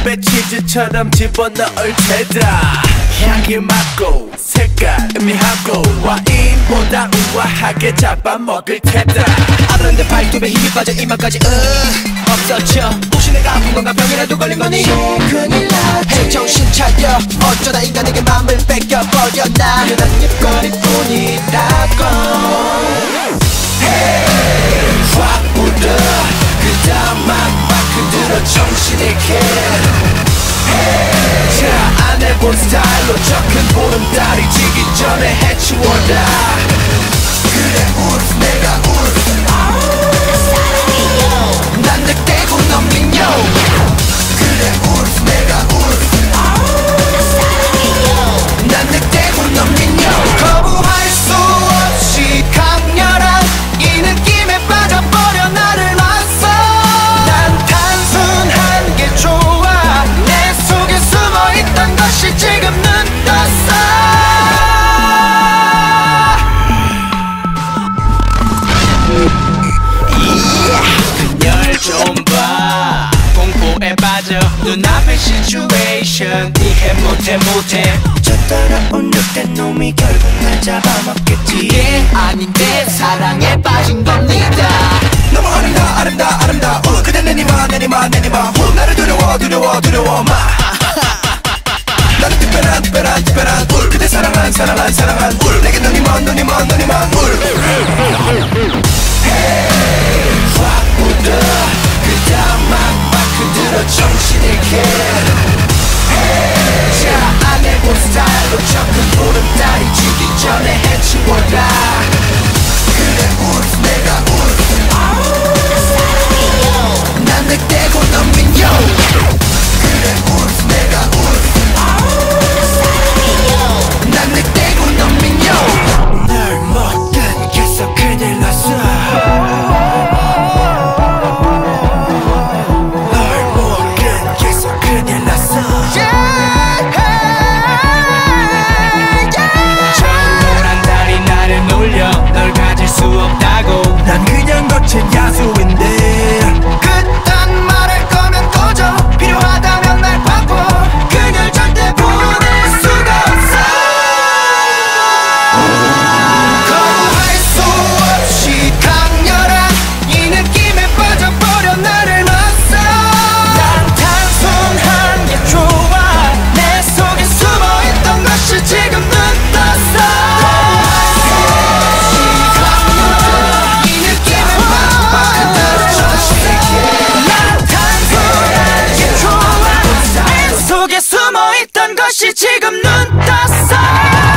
입에 치즈처럼 집어넣을 테다. 향기 맡고 색깔 의미하고 와인보다 우아하게 잡아먹을 테다. 아브란데 발톱에 힘이 빠져 이마까지 없어져. 혹시 내가 아픈 건가 병이라도 걸린 거니? 큰일 났지. 정신 차려. 어쩌다 인간에게 맘을 뺏겨버렸나. 그냥 입거리뿐이라고. Hey, 확 불어 그다음 마크 들어 정신 잃게. Hey, 자 안 해본 스타일로 저 큰 보름달이 지기 전에 해치워라. 그래 울프 내가 울프 난 늑대고 넌 민요. 그래 울프 내가 울프 난 늑대고 넌 민요. 거부할 수 없이 강렬한 이 느낌에 빠져버려 나를 놨어. 난 단순한 게 좋아. 내 속에 숨어있던 것이 지금 눈 떴어. 그녀를 좀 봐. 공포에 빠져 눈앞의 시츄에이션 이해 못해. 저 따라온 늑대 놈이 결국 날 잡아먹겠지. 이게 아닌데 사랑에 빠진 겁니다. 너무 아름다워 그대 내니마 나를 두려워 마. 나는 특별한 울 그대 사랑한 울 내게 눈이 먼 울. Hey, 확 불어 그다음 마크 들어 정신 잃게. Hey, 자 안 해본 스타일로 저 큰 보름달이 지기 전에 해치워라. 그래 울프 내가 울프 난 늑대고 넌 민요. 그래 울프 내가 울프 난 늑대고 넌 민요. 널 못 끊겠어 큰일 났어. 널 못 끊겠어 큰일 났어. 저 노란 달이 나를 놀려 널 가질 수 없다고. 난 그냥 거친 야수인데 그딴 말할 거면 꺼져. 필요하다면 날 바꿔. 그녀를 절대 보낼 수가 없어. 거부할 수 없이 강렬한 이 느낌에 빠져버려 나를 놨어. 난 단순한 게 좋아. 내 속에 숨어있던 것이 지금 눈 떴어. 이 느낌에 빠져버려 정신 잃게. 난 단순한 게 좋아. 내 속에 숨어있던 것이 지금 눈 떴어.